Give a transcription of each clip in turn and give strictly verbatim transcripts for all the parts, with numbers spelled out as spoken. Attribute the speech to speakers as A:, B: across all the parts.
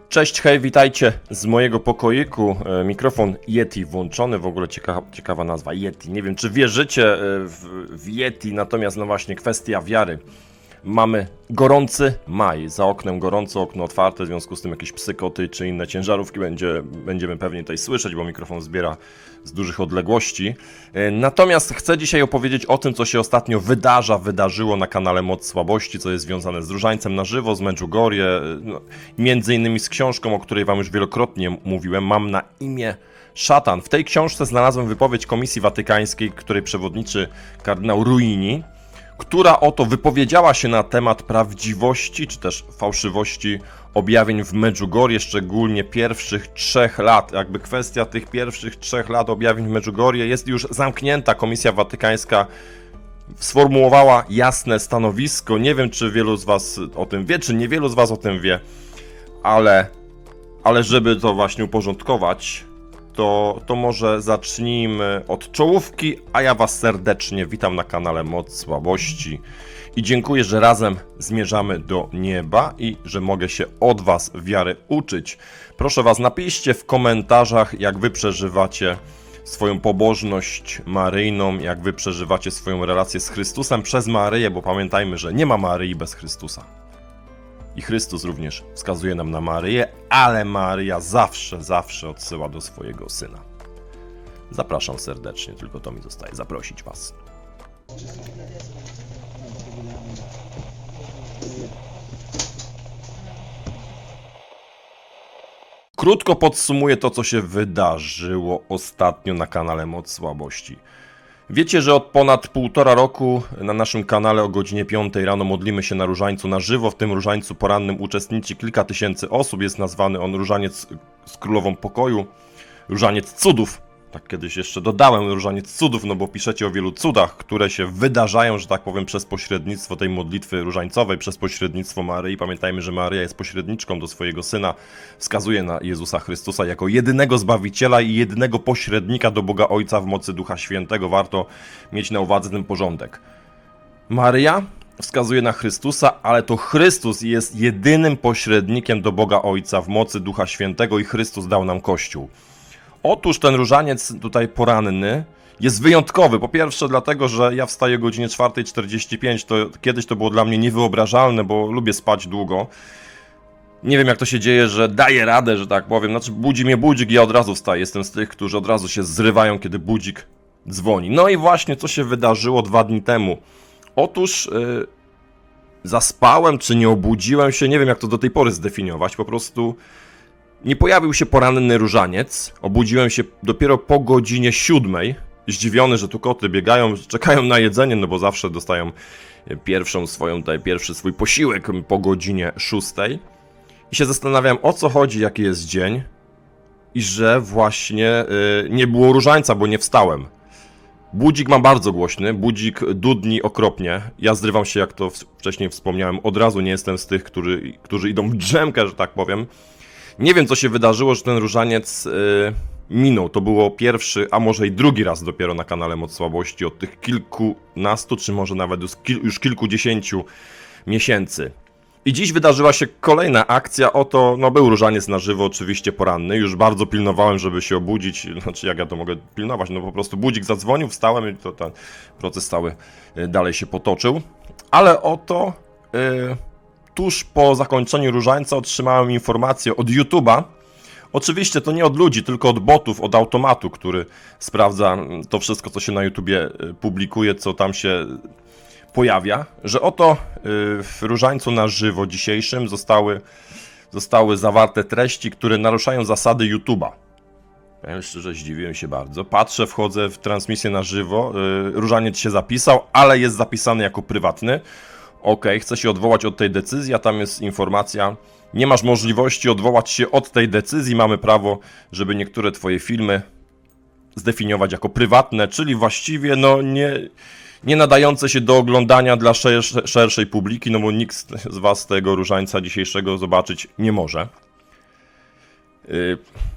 A: Cześć, hej, witajcie z mojego pokoiku. E, mikrofon Yeti włączony, w ogóle ciekawa, ciekawa nazwa Yeti. Nie wiem, czy wierzycie w, w Yeti, natomiast no właśnie kwestia wiary. Mamy gorący maj, za oknem gorąco, okno otwarte, w związku z tym jakieś psykoty czy inne ciężarówki będzie, będziemy pewnie tutaj słyszeć, bo mikrofon zbiera z dużych odległości. Natomiast chcę dzisiaj opowiedzieć o tym, co się ostatnio wydarza, wydarzyło na kanale Moc Słabości, co jest związane z Różańcem na żywo, z Medjugorje, no, między innymi z książką, o której wam już wielokrotnie mówiłem, Mam na imię Szatan. W tej książce znalazłem wypowiedź Komisji Watykańskiej, której przewodniczy kardynał Ruini, która oto wypowiedziała się na temat prawdziwości, czy też fałszywości objawień w Medjugorje, szczególnie pierwszych trzech lat. Jakby kwestia tych pierwszych trzech lat objawień w Medjugorje jest już zamknięta. Komisja Watykańska sformułowała jasne stanowisko. Nie wiem, czy wielu z was o tym wie, czy niewielu z was o tym wie, ale, ale żeby to właśnie uporządkować, To, to może zacznijmy od czołówki, a ja was serdecznie witam na kanale Moc Słabości i dziękuję, że razem zmierzamy do nieba i że mogę się od was wiary uczyć. Proszę was, napiszcie w komentarzach, jak wy przeżywacie swoją pobożność maryjną, jak wy przeżywacie swoją relację z Chrystusem przez Maryję, bo pamiętajmy, że nie ma Maryi bez Chrystusa. I Chrystus również wskazuje nam na Maryję, ale Maryja zawsze, zawsze odsyła do swojego Syna. Zapraszam serdecznie, tylko to mi zostaje zaprosić was. Krótko podsumuję to, co się wydarzyło ostatnio na kanale Moc Słabości. Wiecie, że od ponad półtora roku na naszym kanale o godzinie piątej rano modlimy się na różańcu na żywo. W tym różańcu porannym uczestniczy kilka tysięcy osób. Jest nazwany on Różaniec z Królową Pokoju, Różaniec Cudów. Tak kiedyś jeszcze dodałem Różaniec Cudów, no bo piszecie o wielu cudach, które się wydarzają, że tak powiem, przez pośrednictwo tej modlitwy różańcowej, przez pośrednictwo Maryi. Pamiętajmy, że Maryja jest pośredniczką do swojego Syna, wskazuje na Jezusa Chrystusa jako jedynego Zbawiciela i jedynego pośrednika do Boga Ojca w mocy Ducha Świętego. Warto mieć na uwadze ten porządek. Maryja wskazuje na Chrystusa, ale to Chrystus jest jedynym pośrednikiem do Boga Ojca w mocy Ducha Świętego i Chrystus dał nam Kościół. Otóż ten różaniec tutaj poranny jest wyjątkowy. Po pierwsze dlatego, że ja wstaję o godzinie czwarta czterdzieści pięć. To kiedyś to było dla mnie niewyobrażalne, bo lubię spać długo. Nie wiem, jak to się dzieje, że daję radę, że tak powiem. Znaczy budzi mnie budzik i ja od razu wstaję. Jestem z tych, którzy od razu się zrywają, kiedy budzik dzwoni. No i właśnie co się wydarzyło dwa dni temu. Otóż yy, zaspałem, czy nie obudziłem się. Nie wiem, jak to do tej pory zdefiniować. Po prostu nie pojawił się poranny różaniec, obudziłem się dopiero po godzinie siódmej, zdziwiony, że tu koty biegają, czekają na jedzenie, no bo zawsze dostają pierwszą swoją, tutaj pierwszy swój posiłek po godzinie szóstej. I się zastanawiałem, o co chodzi, jaki jest dzień i że właśnie yy, nie było różańca, bo nie wstałem. Budzik mam bardzo głośny, budzik dudni okropnie. Ja zrywam się, jak to wcześniej wspomniałem, od razu nie jestem z tych, którzy, którzy idą w drzemkę, że tak powiem. Nie wiem, co się wydarzyło, że ten różaniec yy, minął. To było pierwszy, a może i drugi raz dopiero na kanale Moc Słabości od tych kilkunastu, czy może nawet już, kil, już kilkudziesięciu miesięcy. I dziś wydarzyła się kolejna akcja. Oto, no był różaniec na żywo, oczywiście poranny. Już bardzo pilnowałem, żeby się obudzić. Znaczy, jak ja to mogę pilnować? No po prostu budzik zadzwonił, wstałem i to ten proces cały yy, dalej się potoczył. Ale oto Yy, tuż po zakończeniu różańca otrzymałem informację od YouTube'a. Oczywiście to nie od ludzi, tylko od botów, od automatu, który sprawdza to wszystko, co się na YouTubie publikuje, co tam się pojawia, że oto w różańcu na żywo dzisiejszym zostały, zostały zawarte treści, które naruszają zasady YouTube'a. Ja szczerze zdziwiłem się bardzo. Patrzę, wchodzę w transmisję na żywo, różaniec się zapisał, ale jest zapisany jako prywatny. Ok, chcę się odwołać od tej decyzji, a tam jest informacja, nie masz możliwości odwołać się od tej decyzji, mamy prawo, żeby niektóre twoje filmy zdefiniować jako prywatne, czyli właściwie no nie, nie nadające się do oglądania dla szerszej, szerszej publiki, no bo nikt z was tego różańca dzisiejszego zobaczyć nie może. Yy,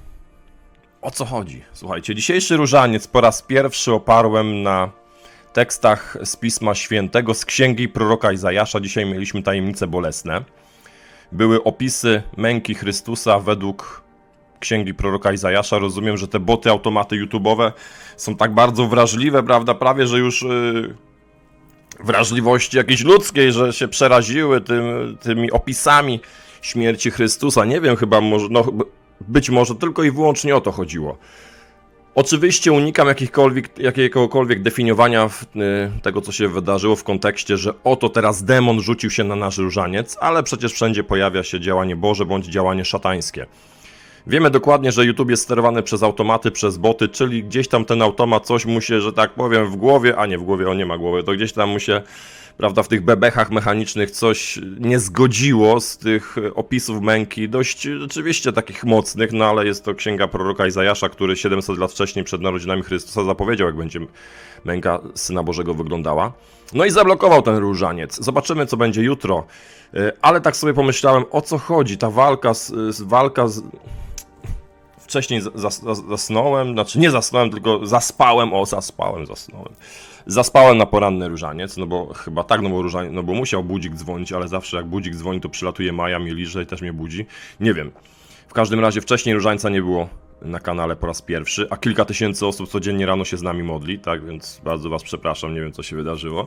A: o co chodzi? Słuchajcie, dzisiejszy różaniec po raz pierwszy oparłem na tekstach z Pisma Świętego, z Księgi proroka Izajasza. Dzisiaj mieliśmy tajemnice bolesne. były opisy męki Chrystusa według księgi proroka Izajasza. Rozumiem, że te boty, automaty YouTube'owe są tak bardzo wrażliwe, prawda, prawie, że już yy, wrażliwości jakiejś ludzkiej, że się przeraziły tym, tymi opisami śmierci Chrystusa. Nie wiem, chyba może, no, być może tylko i wyłącznie o to chodziło. Oczywiście unikam jakichkolwiek, jakiegokolwiek definiowania w, y, tego, co się wydarzyło w kontekście, że oto teraz demon rzucił się na nasz różaniec, ale przecież wszędzie pojawia się działanie Boże bądź działanie szatańskie. Wiemy dokładnie, że YouTube jest sterowany przez automaty, przez boty, czyli gdzieś tam ten automat coś mu się, że tak powiem, w głowie, a nie w głowie, on nie ma głowy, to gdzieś tam mu się, prawda, w tych bebechach mechanicznych coś nie zgodziło z tych opisów męki, dość rzeczywiście takich mocnych, no ale jest to księga proroka Izajasza, który siedemset lat wcześniej przed narodzinami Chrystusa zapowiedział, jak będzie męka Syna Bożego wyglądała. No i zablokował ten różaniec. Zobaczymy, co będzie jutro. Ale tak sobie pomyślałem, o co chodzi, ta walka z, z walka z... Wcześniej zas, zas, zasnąłem, znaczy nie zasnąłem, tylko zaspałem, o zaspałem, zasnąłem. Zaspałem na poranny różaniec, no bo chyba tak, no bo różaniec, no bo musiał budzik dzwonić, ale zawsze jak budzik dzwoni, to przylatuje Maja, mnie liże i też mnie budzi. Nie wiem. W każdym razie wcześniej różańca nie było na kanale po raz pierwszy, a kilka tysięcy osób codziennie rano się z nami modli, tak więc bardzo was przepraszam, nie wiem co się wydarzyło.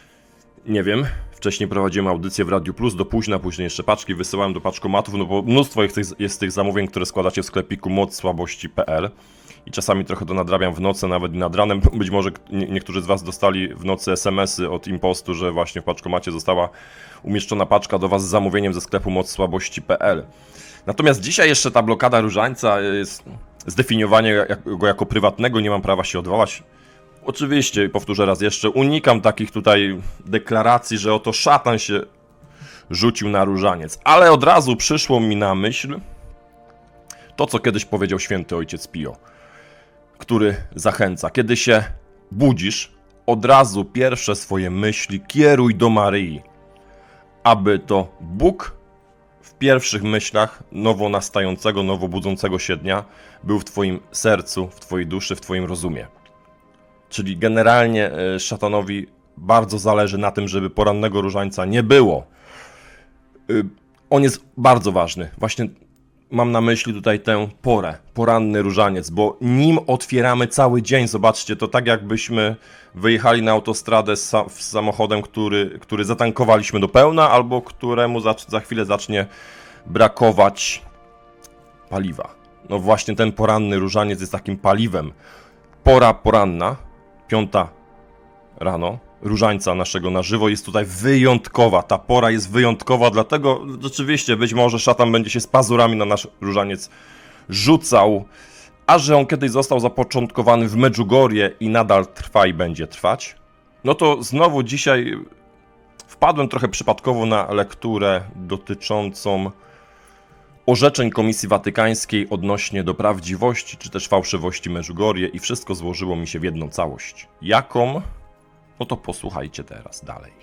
A: Nie wiem, wcześniej prowadziłem audycję w Radiu Plus do późna, później jeszcze paczki wysyłałem do paczkomatów, no bo mnóstwo jest tych, jest tych zamówień, które składacie w sklepiku moc słabości kropka p l i czasami trochę to nadrabiam w nocy, nawet i nad ranem. Być może nie, niektórzy z was dostali w nocy es em esy od Impostu, że właśnie w paczkomacie została umieszczona paczka do was z zamówieniem ze sklepu moc słabości kropka p l. Natomiast dzisiaj jeszcze ta blokada różańca, jest zdefiniowanie go jako prywatnego, nie mam prawa się odwołać. Oczywiście, powtórzę raz jeszcze, unikam takich tutaj deklaracji, że oto szatan się rzucił na różaniec. Ale od razu przyszło mi na myśl to, co kiedyś powiedział święty ojciec Pio, który zachęca. Kiedy się budzisz, od razu pierwsze swoje myśli kieruj do Maryi, aby to Bóg w pierwszych myślach nowo nastającego, nowo budzącego się dnia był w twoim sercu, w twojej duszy, w twoim rozumie. Czyli generalnie szatanowi bardzo zależy na tym, żeby porannego różańca nie było. On jest bardzo ważny. Właśnie mam na myśli tutaj tę porę, poranny różaniec, bo nim otwieramy cały dzień. Zobaczcie, to tak jakbyśmy wyjechali na autostradę z samochodem, który, który zatankowaliśmy do pełna, albo któremu za, za chwilę zacznie brakować paliwa. No właśnie ten poranny różaniec jest takim paliwem. Pora poranna, piąta rano, różańca naszego na żywo jest tutaj wyjątkowa. Ta pora jest wyjątkowa, dlatego rzeczywiście być może szatan będzie się z pazurami na nasz różaniec rzucał, a że on kiedyś został zapoczątkowany w Medjugorje i nadal trwa i będzie trwać, no to znowu dzisiaj wpadłem trochę przypadkowo na lekturę dotyczącą orzeczeń Komisji Watykańskiej odnośnie do prawdziwości czy też fałszywości Medjugorje i wszystko złożyło mi się w jedną całość. Jaką? No to posłuchajcie teraz dalej.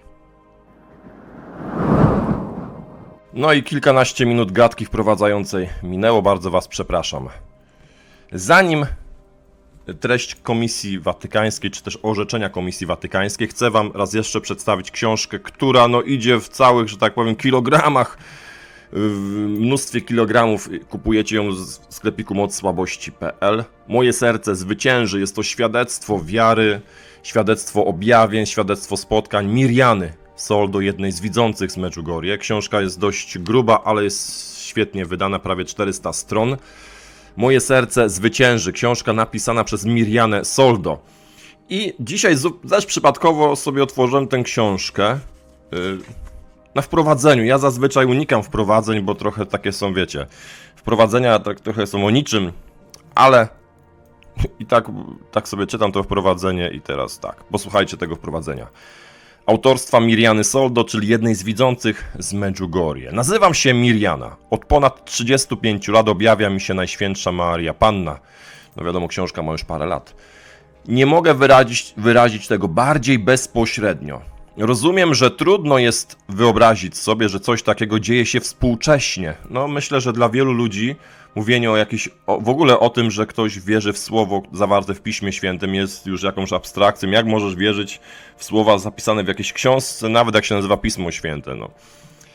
A: No i kilkanaście minut gadki wprowadzającej minęło, bardzo was przepraszam. Zanim treść Komisji Watykańskiej, czy też orzeczenia Komisji Watykańskiej, chcę wam raz jeszcze przedstawić książkę, która no idzie w całych, że tak powiem, kilogramach, w mnóstwie kilogramów. Kupujecie ją z sklepiku moc słabości kropka p l. Moje serce zwycięży. Jest to świadectwo wiary, świadectwo objawień, świadectwo spotkań Mirjany Soldo, jednej z widzących z Medjugorje. Książka jest dość gruba, ale jest świetnie wydana, prawie czterysta stron. Moje serce zwycięży. Książka napisana przez Mirjanę Soldo. I dzisiaj też przypadkowo sobie otworzyłem tę książkę yy, na wprowadzeniu. Ja zazwyczaj unikam wprowadzeń, bo trochę takie są, wiecie, wprowadzenia tak trochę są o niczym, ale i tak, tak sobie czytam to wprowadzenie i teraz tak, posłuchajcie tego wprowadzenia. Autorstwa Mirjany Soldo, czyli jednej z widzących z Medjugorje. Nazywam się Mirjana. Od ponad trzydziestu pięciu lat objawia mi się Najświętsza Maria Panna. No wiadomo, książka ma już parę lat. Nie mogę wyrazić, wyrazić tego bardziej bezpośrednio. Rozumiem, że trudno jest wyobrazić sobie, że coś takiego dzieje się współcześnie. No myślę, że dla wielu ludzi mówienie o jakiś, o, w ogóle o tym, że ktoś wierzy w słowo zawarte w Piśmie Świętym jest już jakąś abstrakcją. Jak możesz wierzyć w słowa zapisane w jakiejś książce, nawet jak się nazywa Pismo Święte, no.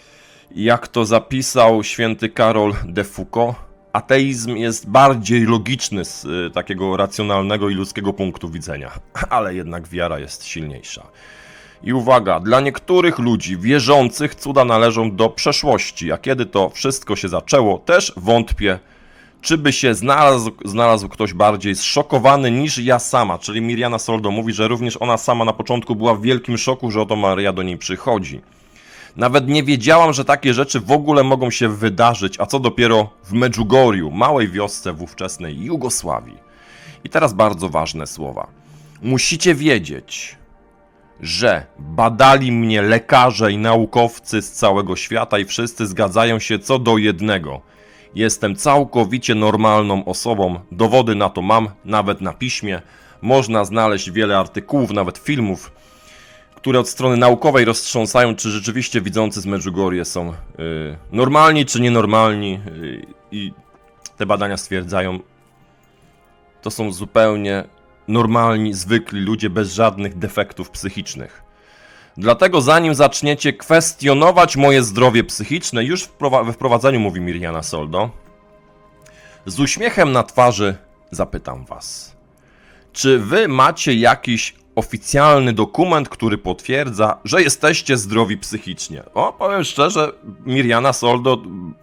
A: Jak to zapisał święty Karol de Foucault, ateizm jest bardziej logiczny z y, takiego racjonalnego i ludzkiego punktu widzenia, ale jednak wiara jest silniejsza. I uwaga, dla niektórych ludzi wierzących cuda należą do przeszłości, a kiedy to wszystko się zaczęło, też wątpię, czy by się znalazł, znalazł ktoś bardziej zszokowany niż ja sama, czyli Mirjana Soldo mówi, że również ona sama na początku była w wielkim szoku, że oto Maryja do niej przychodzi. Nawet nie wiedziałam, że takie rzeczy w ogóle mogą się wydarzyć, a co dopiero w Medjugorju, małej wiosce w ówczesnej Jugosławii. I teraz bardzo ważne słowa. Musicie wiedzieć, że badali mnie lekarze i naukowcy z całego świata i wszyscy zgadzają się co do jednego. Jestem całkowicie normalną osobą, dowody na to mam, nawet na piśmie. Można znaleźć wiele artykułów, nawet filmów, które od strony naukowej roztrząsają, czy rzeczywiście widzący z Medjugorje są yy, normalni, czy nienormalni. Yy, I te badania stwierdzają, to są zupełnie normalni, zwykli ludzie bez żadnych defektów psychicznych. Dlatego zanim zaczniecie kwestionować moje zdrowie psychiczne, już we wprowadzeniu mówi Mirjana Soldo, z uśmiechem na twarzy zapytam was, czy wy macie jakiś oficjalny dokument, który potwierdza, że jesteście zdrowi psychicznie? O, powiem szczerze, Mirjana Soldo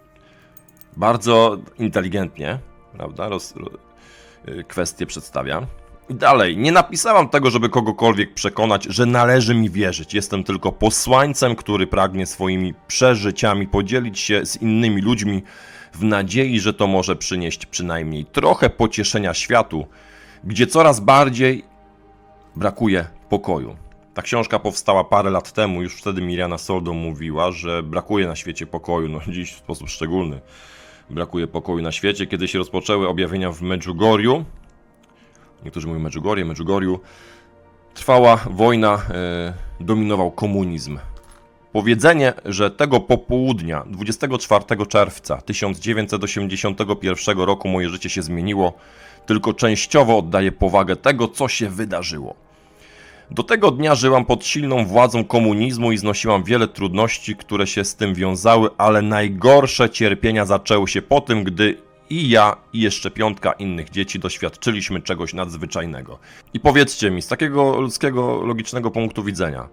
A: bardzo inteligentnie, prawda, roz, roz, kwestię przedstawia. I dalej, nie napisałam tego, żeby kogokolwiek przekonać, że należy mi wierzyć. Jestem tylko posłańcem, który pragnie swoimi przeżyciami podzielić się z innymi ludźmi w nadziei, że to może przynieść przynajmniej trochę pocieszenia światu, gdzie coraz bardziej brakuje pokoju. Ta książka powstała parę lat temu, już wtedy Mirjana Soldo mówiła, że brakuje na świecie pokoju, no dziś w sposób szczególny brakuje pokoju na świecie. Kiedy się rozpoczęły objawienia w Medjugorju, niektórzy mówią Medjugorje, Medjugorju, trwała wojna, e, dominował komunizm. Powiedzenie, że tego popołudnia, dwudziestego czwartego czerwca tysiąc dziewięćset osiemdziesiątego pierwszego roku moje życie się zmieniło, tylko częściowo oddaję powagę tego, co się wydarzyło. Do tego dnia żyłam pod silną władzą komunizmu i znosiłam wiele trudności, które się z tym wiązały, ale najgorsze cierpienia zaczęły się po tym, gdy i ja, i jeszcze piątka innych dzieci doświadczyliśmy czegoś nadzwyczajnego. I powiedzcie mi, z takiego ludzkiego, logicznego punktu widzenia,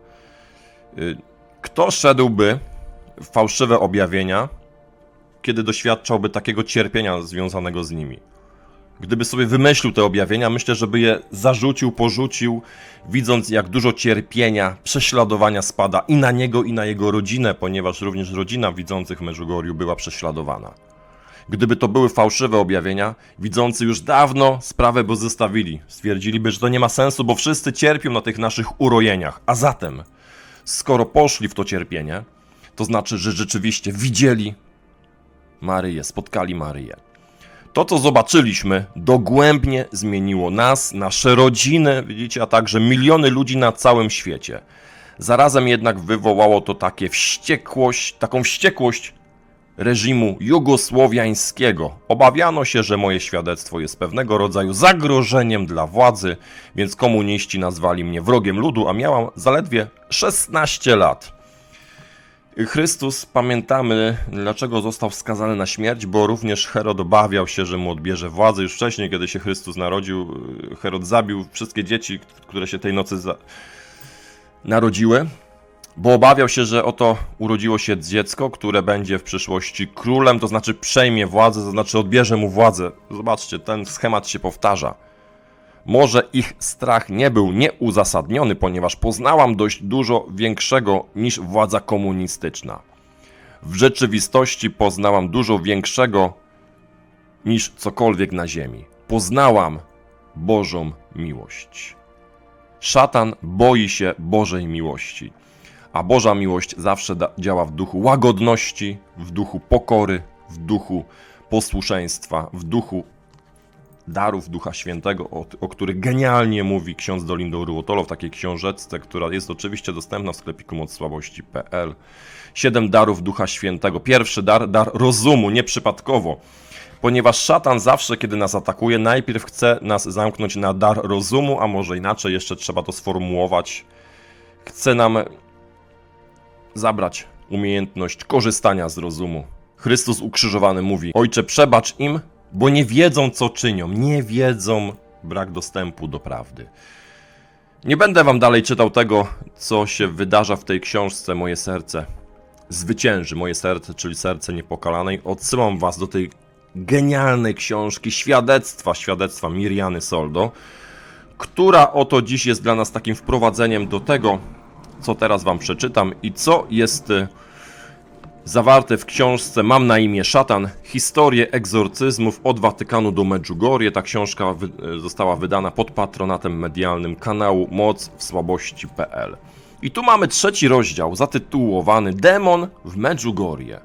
A: kto szedłby w fałszywe objawienia, kiedy doświadczałby takiego cierpienia związanego z nimi? Gdyby sobie wymyślił te objawienia, myślę, że by je zarzucił, porzucił, widząc jak dużo cierpienia, prześladowania spada i na niego, i na jego rodzinę, ponieważ również rodzina widzących w Medjugorju była prześladowana. Gdyby to były fałszywe objawienia, widzący już dawno sprawę by zostawili. Stwierdziliby, że to nie ma sensu, bo wszyscy cierpią na tych naszych urojeniach. A zatem, skoro poszli w to cierpienie, to znaczy, że rzeczywiście widzieli Maryję, spotkali Maryję. To, co zobaczyliśmy, dogłębnie zmieniło nas, nasze rodziny, widzicie, a także miliony ludzi na całym świecie. Zarazem jednak wywołało to takie wściekłość, taką wściekłość reżimu jugosłowiańskiego. Obawiano się, że moje świadectwo jest pewnego rodzaju zagrożeniem dla władzy, więc komuniści nazwali mnie wrogiem ludu, a miałam zaledwie szesnaście lat. Chrystus, pamiętamy, dlaczego został skazany na śmierć, bo również Herod obawiał się, że mu odbierze władzę. Już wcześniej, kiedy się Chrystus narodził, Herod zabił wszystkie dzieci, które się tej nocy za... narodziły, bo obawiał się, że oto urodziło się dziecko, które będzie w przyszłości królem, to znaczy przejmie władzę, to znaczy odbierze mu władzę. Zobaczcie, ten schemat się powtarza. Może ich strach nie był nieuzasadniony, ponieważ poznałam dość dużo większego niż władza komunistyczna. W rzeczywistości poznałam dużo większego niż cokolwiek na ziemi. Poznałam Bożą miłość. Szatan boi się Bożej miłości, a Boża miłość zawsze da- działa w duchu łagodności, w duchu pokory, w duchu posłuszeństwa, w duchu darów Ducha Świętego, o, o których genialnie mówi ksiądz Dolindo Ruotolo w takiej książeczce, która jest oczywiście dostępna w sklepiku moc słabości kropka p l. Siedem darów Ducha Świętego. Pierwszy dar, dar rozumu, nieprzypadkowo. Ponieważ szatan zawsze, kiedy nas atakuje, najpierw chce nas zamknąć na dar rozumu, a może inaczej, jeszcze trzeba to sformułować. Chce nam zabrać umiejętność korzystania z rozumu. Chrystus ukrzyżowany mówi: Ojcze, przebacz im, bo nie wiedzą, co czynią. Nie wiedzą, brak dostępu do prawdy. Nie będę wam dalej czytał tego, co się wydarza w tej książce Moje serce zwycięży. Moje serce, czyli serce niepokalanej. Odsyłam was do tej genialnej książki Świadectwa, świadectwa Mirjany Soldo, która oto dziś jest dla nas takim wprowadzeniem do tego, co teraz wam przeczytam i co jest zawarte w książce Mam na imię Szatan. Historie egzorcyzmów od Watykanu do Medjugorje. Ta książka wy została wydana pod patronatem medialnym kanału moc w słabości kropka p l. I tu mamy trzeci rozdział zatytułowany Demon w Medjugorje.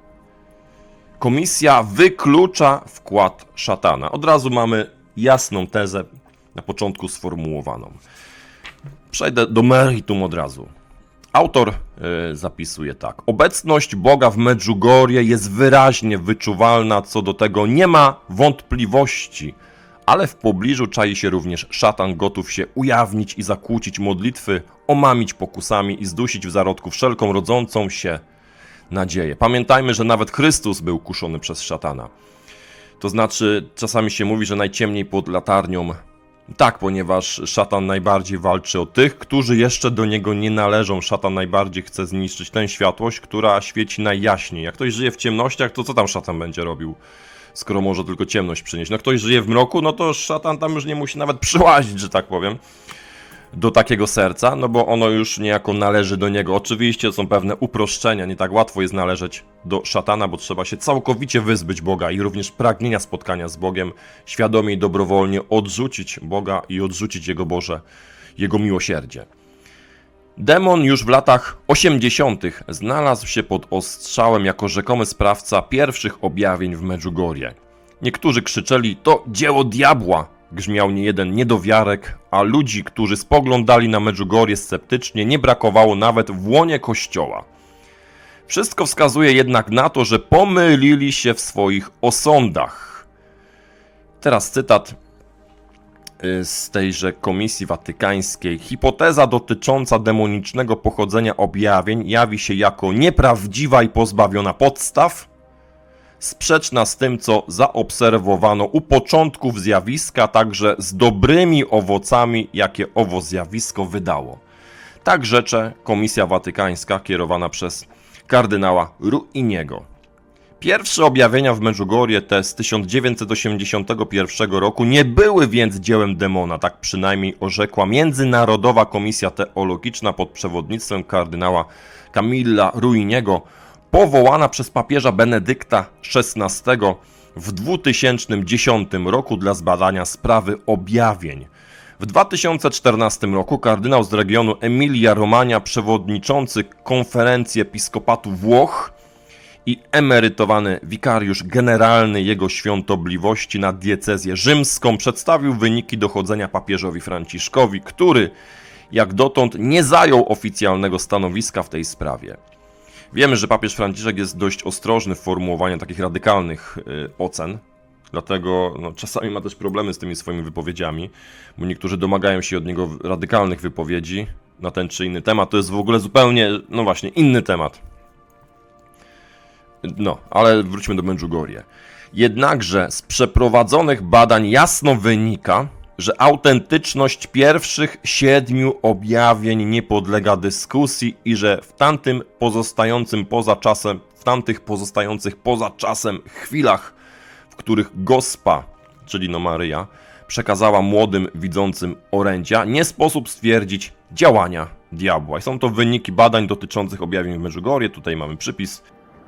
A: Komisja wyklucza wkład szatana. Od razu mamy jasną tezę na początku sformułowaną. Przejdę do meritum od razu. Autor y, zapisuje tak. Obecność Boga w Medjugorje jest wyraźnie wyczuwalna, co do tego nie ma wątpliwości, ale w pobliżu czai się również szatan, gotów się ujawnić i zakłócić modlitwy, omamić pokusami i zdusić w zarodku wszelką rodzącą się nadzieję. Pamiętajmy, że nawet Chrystus był kuszony przez szatana. To znaczy, czasami się mówi, że najciemniej pod latarnią. Tak, ponieważ szatan najbardziej walczy o tych, którzy jeszcze do niego nie należą. Szatan najbardziej chce zniszczyć tę światłość, która świeci najjaśniej. Jak ktoś żyje w ciemnościach, to co tam szatan będzie robił, skoro może tylko ciemność przynieść? No ktoś żyje w mroku, no to szatan tam już nie musi nawet przyłazić, że tak powiem, do takiego serca, no bo ono już niejako należy do niego. Oczywiście są pewne uproszczenia, nie tak łatwo jest należeć do szatana, bo trzeba się całkowicie wyzbyć Boga i również pragnienia spotkania z Bogiem, świadomie i dobrowolnie odrzucić Boga i odrzucić Jego Boże, Jego miłosierdzie. Demon już w latach osiemdziesiątych znalazł się pod ostrzałem jako rzekomy sprawca pierwszych objawień w Medjugorje. Niektórzy krzyczeli: to dzieło diabła! Grzmiał niejeden niedowiarek, a ludzi, którzy spoglądali na Medjugorje sceptycznie, nie brakowało nawet w łonie kościoła. Wszystko wskazuje jednak na to, że pomylili się w swoich osądach. Teraz cytat z tejże Komisji Watykańskiej. Hipoteza dotycząca demonicznego pochodzenia objawień jawi się jako nieprawdziwa i pozbawiona podstaw, sprzeczna z tym, co zaobserwowano u początków zjawiska, także z dobrymi owocami, jakie owo zjawisko wydało. Tak rzecze Komisja Watykańska kierowana przez kardynała Ruiniego. Pierwsze objawienia w Medjugorje, te z tysiąc dziewięćset osiemdziesiątego pierwszego roku, nie były więc dziełem demona, tak przynajmniej orzekła Międzynarodowa Komisja Teologiczna pod przewodnictwem kardynała Camilla Ruiniego, powołana przez papieża Benedykta szesnastego w dwa tysiące dziesiątym roku dla zbadania sprawy objawień. W dwa tysiące czternastym roku kardynał z regionu Emilia-Romagna, przewodniczący Konferencji Episkopatu Włoch i emerytowany wikariusz generalny jego świątobliwości nad diecezję rzymską, przedstawił wyniki dochodzenia papieżowi Franciszkowi, który jak dotąd nie zajął oficjalnego stanowiska w tej sprawie. Wiemy, że papież Franciszek jest dość ostrożny w formułowaniu takich radykalnych yy, ocen, dlatego no, czasami ma też problemy z tymi swoimi wypowiedziami, bo niektórzy domagają się od niego radykalnych wypowiedzi na ten czy inny temat. To jest w ogóle zupełnie, no właśnie, inny temat. No, ale wróćmy do Medjugorje. Jednakże z przeprowadzonych badań jasno wynika, że autentyczność pierwszych siedmiu objawień nie podlega dyskusji i że w tamtym pozostającym poza czasem, w tamtych pozostających poza czasem chwilach, w których Gospa, czyli no Maryja, przekazała młodym widzącym orędzia, nie sposób stwierdzić działania diabła. I są to wyniki badań dotyczących objawień w Medjugorje. Tutaj mamy przypis.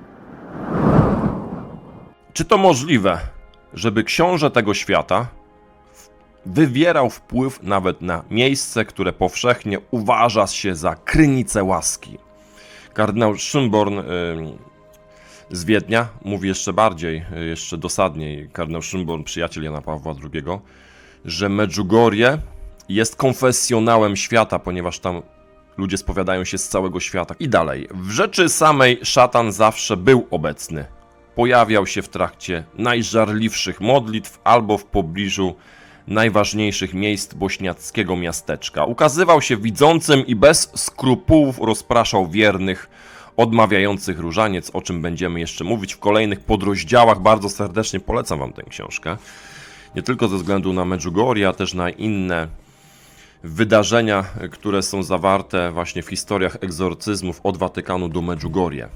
A: Czy to możliwe, żeby książę tego świata wywierał wpływ nawet na miejsce, które powszechnie uważa się za krynicę łaski? Kardynał Schönborn yy, z Wiednia mówi jeszcze bardziej, yy, jeszcze dosadniej, kardynał Schönborn, przyjaciel Jana Pawła drugiego, że Medjugorje jest konfesjonałem świata, ponieważ tam ludzie spowiadają się z całego świata. I dalej. W rzeczy samej szatan zawsze był obecny. Pojawiał się w trakcie najżarliwszych modlitw albo w pobliżu najważniejszych miejsc bośniackiego miasteczka. Ukazywał się widzącym i bez skrupułów rozpraszał wiernych odmawiających różaniec, o czym będziemy jeszcze mówić w kolejnych podrozdziałach. Bardzo serdecznie polecam wam tę książkę. Nie tylko ze względu na Medjugorje, a też na inne wydarzenia, które są zawarte właśnie w historiach egzorcyzmów od Watykanu do Medjugorje.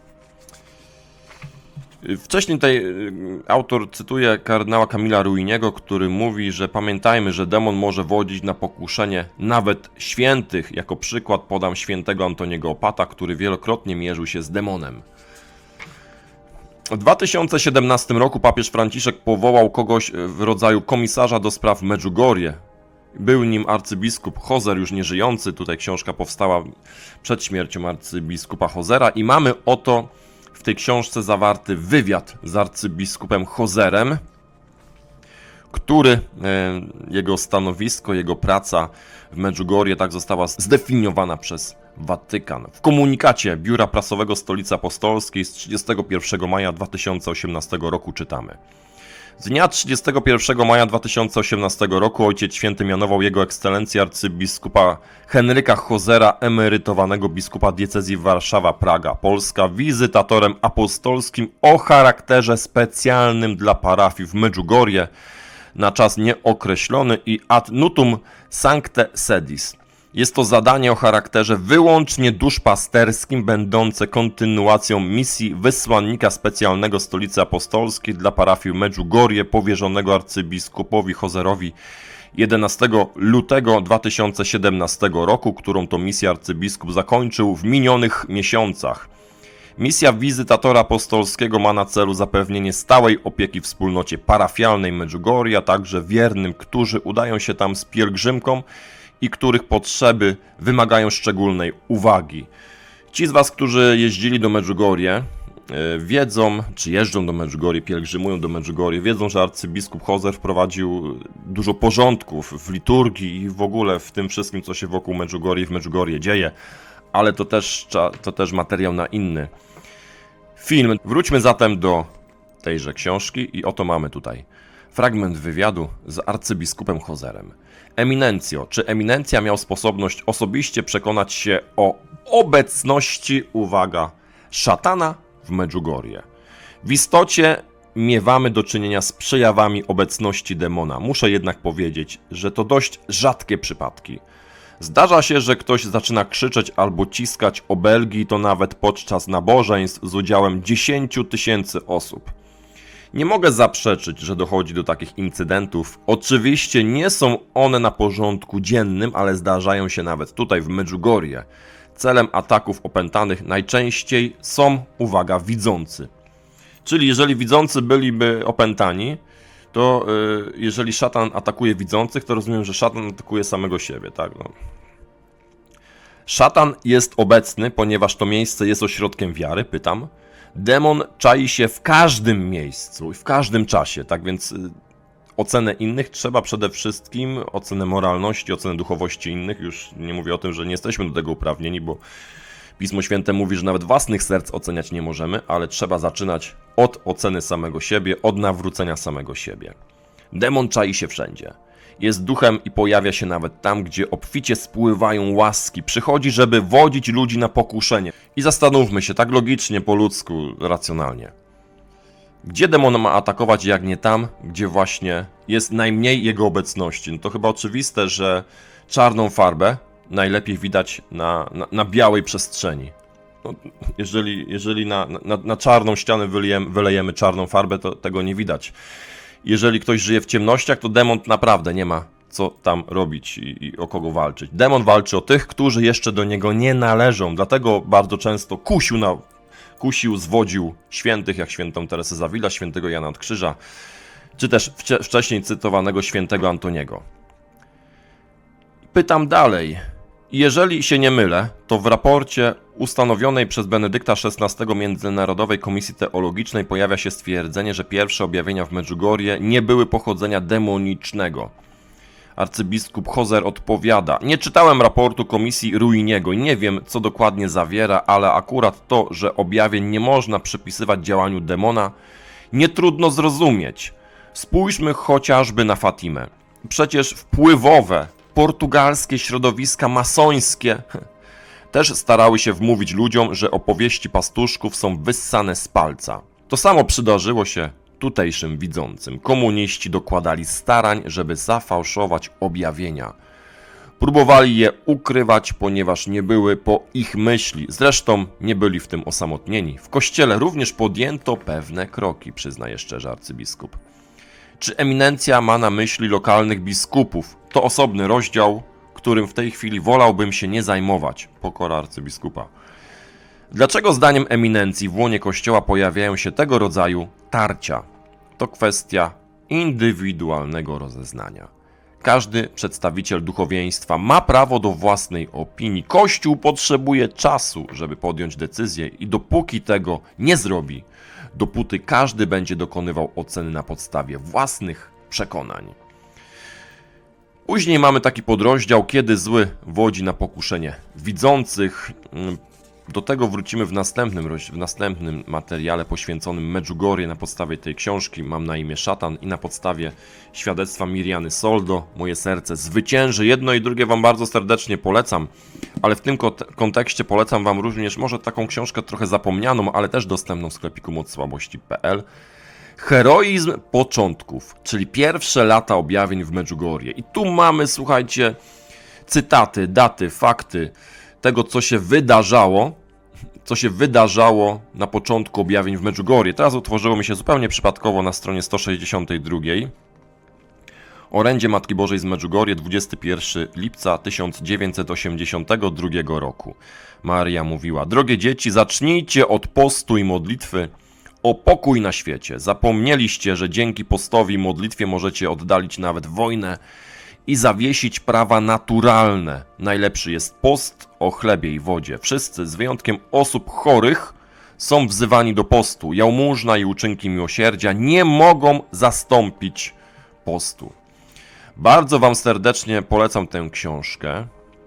A: Wcześniej tutaj autor cytuje kardynała Camilla Ruiniego, który mówi, że pamiętajmy, że demon może wodzić na pokuszenie nawet świętych. Jako przykład podam świętego Antoniego Opata, który wielokrotnie mierzył się z demonem. W dwa tysiące siedemnastym roku papież Franciszek powołał kogoś w rodzaju komisarza do spraw Medjugorje. Był nim arcybiskup Hozer, już nieżyjący. Tutaj książka powstała przed śmiercią arcybiskupa Hozera i mamy oto w tej książce zawarty wywiad z arcybiskupem Hozerem, który, jego stanowisko, jego praca w Medjugorje tak została zdefiniowana przez Watykan. W komunikacie Biura Prasowego Stolicy Apostolskiej z trzydziestego pierwszego maja dwa tysiące osiemnastego roku czytamy: z dnia trzydziestego pierwszego maja dwa tysiące osiemnastego roku Ojciec Święty mianował Jego Ekscelencję arcybiskupa Henryka Hozera, emerytowanego biskupa diecezji Warszawa-Praga, Polska, wizytatorem apostolskim o charakterze specjalnym dla parafii w Medjugorje na czas nieokreślony i ad nutum sancte sedis. Jest to zadanie o charakterze wyłącznie duszpasterskim, będące kontynuacją misji wysłannika specjalnego Stolicy Apostolskiej dla parafii Medjugorje, powierzonego arcybiskupowi Hozerowi jedenastego lutego dwa tysiące siedemnastego roku, którą to misję arcybiskup zakończył w minionych miesiącach. Misja wizytatora apostolskiego ma na celu zapewnienie stałej opieki wspólnocie parafialnej Medjugorje, a także wiernym, którzy udają się tam z pielgrzymką i których potrzeby wymagają szczególnej uwagi. Ci z was, którzy jeździli do Medjugorje, wiedzą, czy jeżdżą do Medjugorje, pielgrzymują do Medjugorje, wiedzą, że arcybiskup Hozer wprowadził dużo porządków w liturgii i w ogóle w tym wszystkim, co się wokół Medjugorje i w Medjugorje dzieje, ale to też, to też materiał na inny film. Wróćmy zatem do tejże książki i oto mamy tutaj fragment wywiadu z arcybiskupem Hozerem. Eminencjo, czy eminencja miał sposobność osobiście przekonać się o obecności, uwaga, szatana w Medjugorje? W istocie miewamy do czynienia z przejawami obecności demona. Muszę jednak powiedzieć, że to dość rzadkie przypadki. Zdarza się, że ktoś zaczyna krzyczeć albo ciskać obelgi, to nawet podczas nabożeństw z udziałem dziesięciu tysięcy osób. Nie mogę zaprzeczyć, że dochodzi do takich incydentów. Oczywiście nie są one na porządku dziennym, ale zdarzają się nawet tutaj w Medjugorje. Celem ataków opętanych najczęściej są, uwaga, widzący. Czyli jeżeli widzący byliby opętani, to yy, jeżeli szatan atakuje widzących, to rozumiem, że szatan atakuje samego siebie, tak? No. Szatan jest obecny, ponieważ to miejsce jest ośrodkiem wiary, pytam. Demon czai się w każdym miejscu i w każdym czasie, tak więc yy, ocenę innych trzeba przede wszystkim, ocenę moralności, ocenę duchowości innych, już nie mówię o tym, że nie jesteśmy do tego uprawnieni, bo Pismo Święte mówi, że nawet własnych serc oceniać nie możemy, ale trzeba zaczynać od oceny samego siebie, od nawrócenia samego siebie. Demon czai się wszędzie. Jest duchem i pojawia się nawet tam, gdzie obficie spływają łaski. Przychodzi, żeby wodzić ludzi na pokuszenie. I zastanówmy się tak logicznie, po ludzku, racjonalnie. Gdzie demon ma atakować, jak nie tam, gdzie właśnie jest najmniej jego obecności? No to chyba oczywiste, że czarną farbę najlepiej widać na, na, na białej przestrzeni. No, jeżeli jeżeli na, na, na czarną ścianę wylejemy, wylejemy czarną farbę, to tego nie widać. Jeżeli ktoś żyje w ciemnościach, to demon naprawdę nie ma co tam robić i, i o kogo walczyć. Demon walczy o tych, którzy jeszcze do niego nie należą. Dlatego bardzo często kusił, na, kusił zwodził świętych, jak świętą Teresę z Avila, świętego Jana od Krzyża, czy też wcie, wcześniej cytowanego świętego Antoniego. Pytam dalej. Jeżeli się nie mylę, to w raporcie ustanowionej przez Benedykta szesnastego Międzynarodowej Komisji Teologicznej pojawia się stwierdzenie, że pierwsze objawienia w Medjugorje nie były pochodzenia demonicznego. Arcybiskup Hozer odpowiada: nie czytałem raportu Komisji Ruiniego i nie wiem, co dokładnie zawiera, ale akurat to, że objawień nie można przypisywać działaniu demona, nie trudno zrozumieć. Spójrzmy chociażby na Fatimę. Przecież wpływowe portugalskie środowiska masońskie też starały się wmówić ludziom, że opowieści pastuszków są wyssane z palca. To samo przydarzyło się tutejszym widzącym. Komuniści dokładali starań, żeby zafałszować objawienia. Próbowali je ukrywać, ponieważ nie były po ich myśli. Zresztą nie byli w tym osamotnieni. W kościele również podjęto pewne kroki, przyznaje szczerze arcybiskup. Czy eminencja ma na myśli lokalnych biskupów? To osobny rozdział, którym w tej chwili wolałbym się nie zajmować. Pokora arcybiskupa. Dlaczego zdaniem eminencji w łonie kościoła pojawiają się tego rodzaju tarcia? To kwestia indywidualnego rozeznania. Każdy przedstawiciel duchowieństwa ma prawo do własnej opinii. Kościół potrzebuje czasu, żeby podjąć decyzję i dopóki tego nie zrobi, dopóty każdy będzie dokonywał oceny na podstawie własnych przekonań. Później mamy taki podrozdział, kiedy zły wodzi na pokuszenie widzących. Do tego wrócimy w następnym, w następnym materiale poświęconym Medjugorje na podstawie tej książki Mam na imię Szatan i na podstawie świadectwa Miriany Soldo Moje serce zwycięży. Jedno i drugie Wam bardzo serdecznie polecam, ale w tym kontekście polecam Wam również może taką książkę trochę zapomnianą, ale też dostępną w sklepiku moc słabości kropka p l. Heroizm początków, czyli pierwsze lata objawień w Medjugorje. I tu mamy, słuchajcie, cytaty, daty, fakty tego, co się wydarzało, co się wydarzało na początku objawień w Medjugorje. Teraz utworzyło mi się zupełnie przypadkowo na stronie sto sześćdziesiątej drugiej. Orędzie Matki Bożej z Medjugorje, dwudziestego pierwszego lipca tysiąc dziewięćset osiemdziesiątego drugiego roku. Maria mówiła: drogie dzieci, zacznijcie od postu i modlitwy o pokój na świecie. Zapomnieliście, że dzięki postowi i modlitwie możecie oddalić nawet wojnę i zawiesić prawa naturalne. Najlepszy jest post o chlebie i wodzie. Wszyscy, z wyjątkiem osób chorych, są wzywani do postu. Jałmużna i uczynki miłosierdzia nie mogą zastąpić postu. Bardzo Wam serdecznie polecam tę książkę.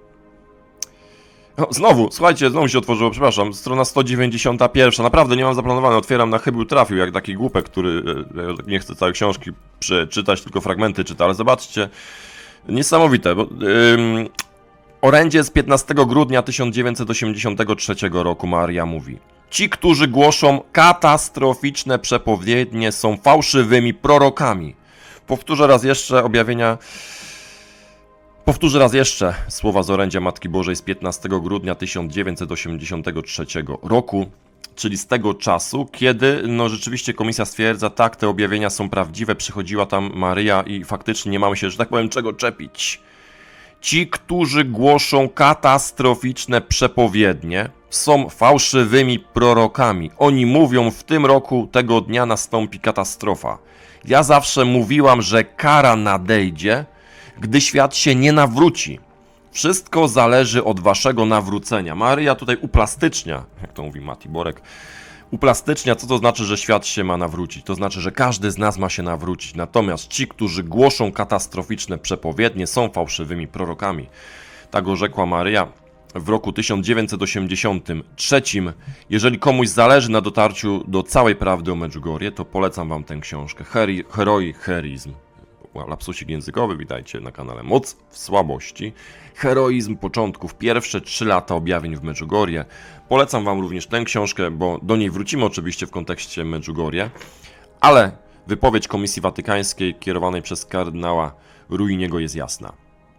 A: O, znowu, słuchajcie, znowu się otworzyło, przepraszam, strona sto dziewięćdziesiąta pierwsza. Naprawdę nie mam zaplanowane, otwieram na chybił trafił, jak taki głupek, który nie chce całej książki przeczytać, tylko fragmenty czyta, ale zobaczcie, niesamowite, bo ym, orędzie z piętnastego grudnia tysiąc dziewięćset osiemdziesiątego trzeciego roku. Maria mówi: ci, którzy głoszą katastroficzne przepowiednie, są fałszywymi prorokami. Powtórzę raz jeszcze objawienia... Powtórzę raz jeszcze słowa z orędzia Matki Bożej z piętnastego grudnia tysiąc dziewięćset osiemdziesiątego trzeciego roku, czyli z tego czasu, kiedy no rzeczywiście komisja stwierdza, tak, te objawienia są prawdziwe, przychodziła tam Maryja i faktycznie nie mamy się, że tak powiem, czego czepić. Ci, którzy głoszą katastroficzne przepowiednie, są fałszywymi prorokami. Oni mówią, w tym roku tego dnia nastąpi katastrofa. Ja zawsze mówiłam, że kara nadejdzie, gdy świat się nie nawróci. Wszystko zależy od waszego nawrócenia. Maryja tutaj uplastycznia, jak to mówi Mati Borek, uplastycznia, co to znaczy, że świat się ma nawrócić. To znaczy, że każdy z nas ma się nawrócić. Natomiast ci, którzy głoszą katastroficzne przepowiednie, są fałszywymi prorokami. Tak rzekła Maryja w roku tysiąc dziewięćset osiemdziesiątym trzecim. Jeżeli komuś zależy na dotarciu do całej prawdy o Medjugorje, to polecam wam tę książkę. Heri, heroi, herizm. Lapsusik językowy, witajcie na kanale Moc w Słabości. Heroizm początków, pierwsze trzy lata objawień w Medjugorje. Polecam wam również tę książkę, bo do niej wrócimy oczywiście w kontekście Medjugorje, ale wypowiedź Komisji Watykańskiej kierowanej przez kardynała Ruiniego jest jasna.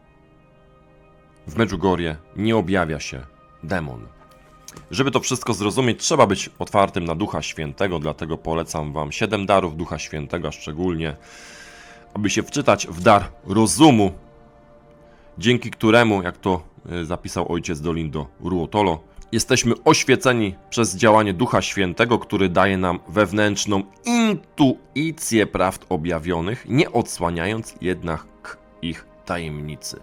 A: W Medjugorje nie objawia się demon. Żeby to wszystko zrozumieć, trzeba być otwartym na Ducha Świętego, dlatego polecam wam siedem darów Ducha Świętego, a szczególnie aby się wczytać w dar rozumu, dzięki któremu, jak to zapisał ojciec Dolindo Ruotolo, jesteśmy oświeceni przez działanie Ducha Świętego, który daje nam wewnętrzną intuicję prawd objawionych, nie odsłaniając jednak ich tajemnicy.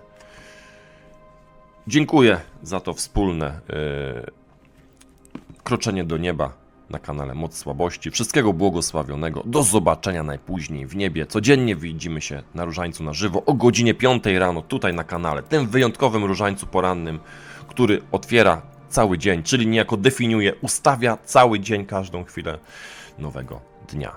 A: Dziękuję za to wspólne yy, kroczenie do nieba na kanale Moc Słabości. Wszystkiego błogosławionego. Do zobaczenia najpóźniej w niebie. Codziennie widzimy się na Różańcu na żywo o godzinie piątej rano tutaj na kanale. Tym wyjątkowym Różańcu porannym, który otwiera cały dzień, czyli niejako definiuje, ustawia cały dzień, każdą chwilę nowego dnia.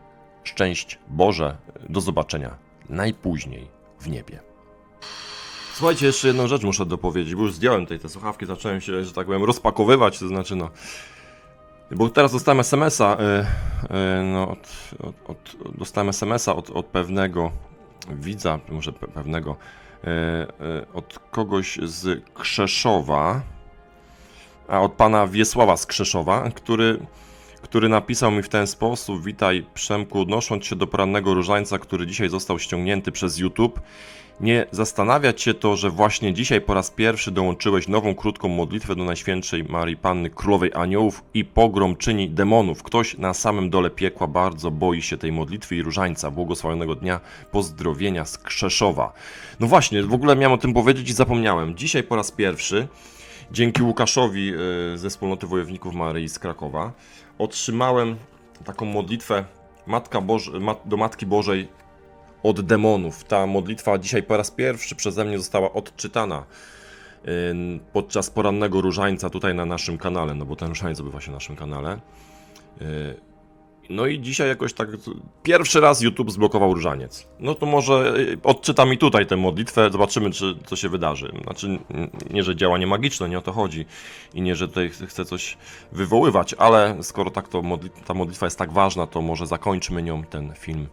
A: Szczęść Boże. Do zobaczenia najpóźniej w niebie. Słuchajcie, jeszcze jedną rzecz muszę dopowiedzieć, bo już zdjąłem tutaj te słuchawki, zacząłem się, że tak powiem, rozpakowywać, to znaczy no... Bo teraz dostałem es em es a, yy, yy, no, od, od, od, dostałem es em es a od, od pewnego widza, może pe, pewnego, yy, yy, od kogoś z Krzeszowa, a od pana Wiesława z Krzeszowa, który, który napisał mi w ten sposób: witaj Przemku, odnosząc się do porannego różańca, który dzisiaj został ściągnięty przez YouTube, nie zastanawia cię to, że właśnie dzisiaj po raz pierwszy dołączyłeś nową krótką modlitwę do Najświętszej Marii Panny Królowej Aniołów i pogromczyni demonów. Ktoś na samym dole piekła bardzo boi się tej modlitwy i różańca. Błogosławionego dnia, pozdrowienia z Krzeszowa. No właśnie, w ogóle miałem o tym powiedzieć i zapomniałem. Dzisiaj po raz pierwszy, dzięki Łukaszowi ze wspólnoty Wojowników Maryi z Krakowa, otrzymałem taką modlitwę Matka Boże, do Matki Bożej od demonów. Ta modlitwa dzisiaj po raz pierwszy przeze mnie została odczytana podczas porannego różańca tutaj na naszym kanale, no bo ten różaniec odbywa się na naszym kanale. No i dzisiaj jakoś tak pierwszy raz YouTube zblokował różaniec. No to może odczyta mi tutaj tę modlitwę, zobaczymy, czy co się wydarzy. Znaczy, nie, że działanie magiczne, nie o to chodzi i nie, że tutaj chcę coś wywoływać, ale skoro tak to modli- ta modlitwa jest tak ważna, to może zakończmy nią ten film.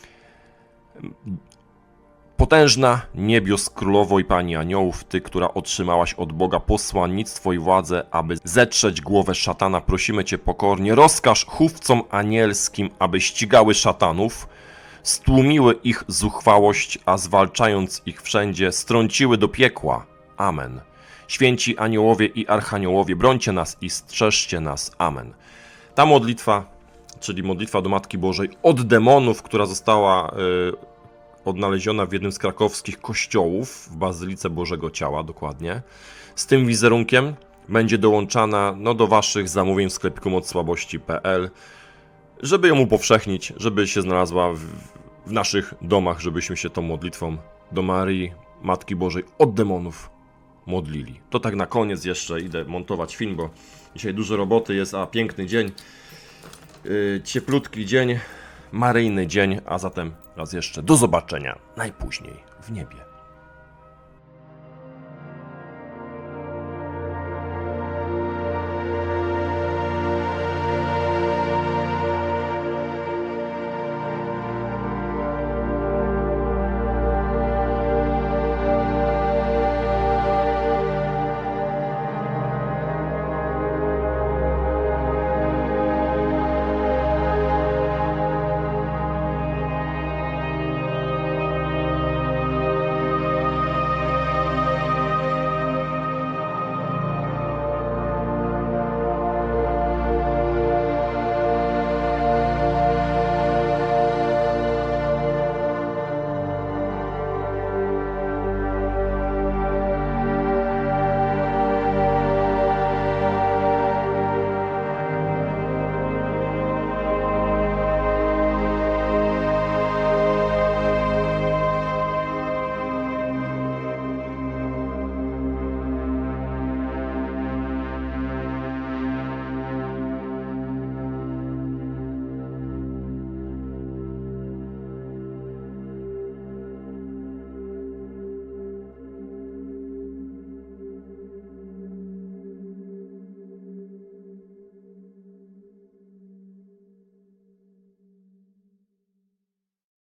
A: Potężna niebios królowo i pani aniołów, ty, która otrzymałaś od Boga posłannictwo i władzę, aby zetrzeć głowę szatana, prosimy cię pokornie, rozkaż chówcom anielskim, aby ścigały szatanów, stłumiły ich zuchwałość, a zwalczając ich wszędzie, strąciły do piekła. Amen. Święci aniołowie i archaniołowie, brońcie nas i strzeżcie nas. Amen. Ta modlitwa, czyli modlitwa do Matki Bożej od demonów, która została yy, odnaleziona w jednym z krakowskich kościołów, w Bazylice Bożego Ciała dokładnie, z tym wizerunkiem będzie dołączana no, do waszych zamówień w sklepiku moc słabości kropka pe el, żeby ją upowszechnić, żeby się znalazła w, w naszych domach, żebyśmy się tą modlitwą do Maryi, Matki Bożej od demonów modlili. To tak na koniec jeszcze idę montować film, bo dzisiaj dużo roboty jest, a piękny dzień, yy, cieplutki dzień, maryjny dzień, a zatem raz jeszcze do zobaczenia najpóźniej w niebie.